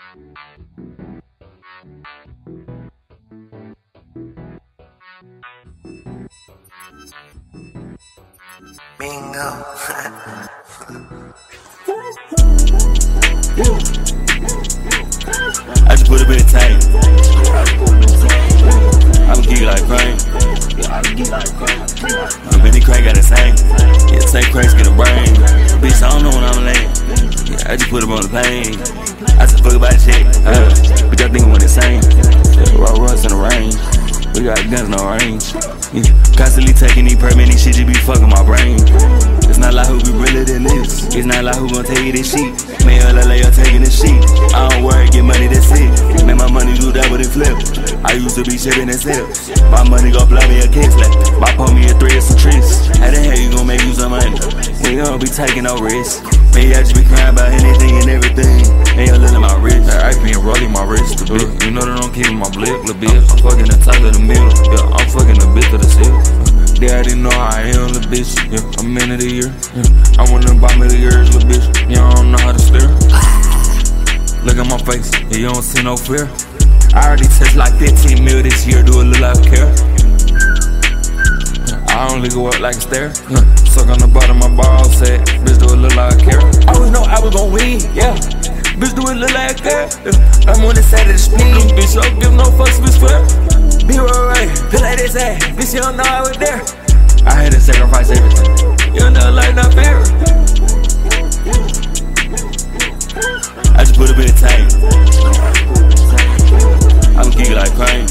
Bingo. I just put a bit of tank. I'm geek like Crane. I'm Benny Crank got the same. Yeah, take cranks, get a brain. Bitch, I don't know when I'm laying. Yeah, I just put him on the plane. I just fuck about shit. Bitch, I think I'm insane. Roll runs in the range. We got guns, no range. Yeah. Constantly taking these permits, these shit just be fucking my brain. It's not like who be realer than this. It's not like who gon' take you this shit. Man, LA, you're taking this shit. I don't worry, get money, that's it. Man, my money do that with it flip. I used to be shipping and sales. My money gon' blow me a kiss. Like, my pull me a 3 or some trees. How the hell you gon' make you some money? We gon' be taking no risks. Maybe I just be crying about anything and everything. And you're looking at my wrist. I been rolling my wrist a bit. You know that I'm keeping my blick a bit. I'm fucking the top of the middle. Yeah, I'm fucking the bitch of the seal. They already know how I am, little bitch. Yeah, a minute a year. Yeah, I want them by me the years, little bitch. Yeah, I don't know how to steer. Look at my face. Yeah, you don't see no fear. I already touched like 15 mil this year. Do a little out of care. I only go up like a stair. Suck on the bottom of my ball set. Bitch, do a little out of care. I always know I was gon' win, yeah. Bitch, do a little like a care. I'm on the side of the spleen. Bitch, don't give no fucks, bitch, fair. Be right, feel like this ass. Bitch, you don't know I was there. I had to sacrifice everything. You know, like not fair. I just put a bit of tank. I'm geek like Crane.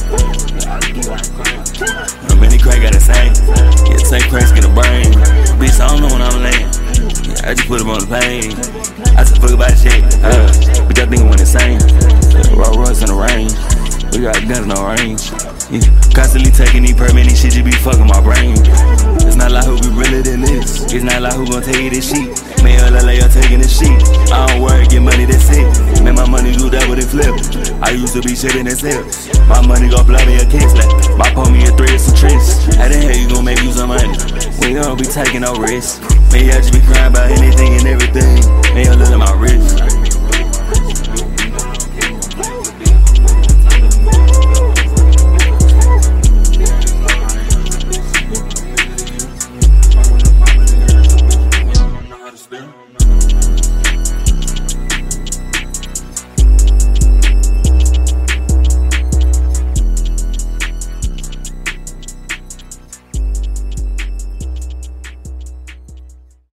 I'm Benny Crank got the same. Yeah, take cranks, get a brain. Bitch, I don't know when I'm laying. Yeah, I just put him on the plane. I just fuck about shit. Bitch, I think I'm insane. Roll runs in the range. We got guns, no range. Yeah. Constantly taking these permits, these shit just be fucking my brain. It's not like who be realer than this. It's not like who gon' take you this shit. Man, LA, you're taking this shit. I don't worry, get money, that's it. Man, my money do that with it flip. I used to be shipping and sales. My money gon' blow me a kiss. Like, my pull me a 3 or some trees. How the hell you gon' make you some money? We gon' be taking no risks. Maybe I just be crying about anything and everything.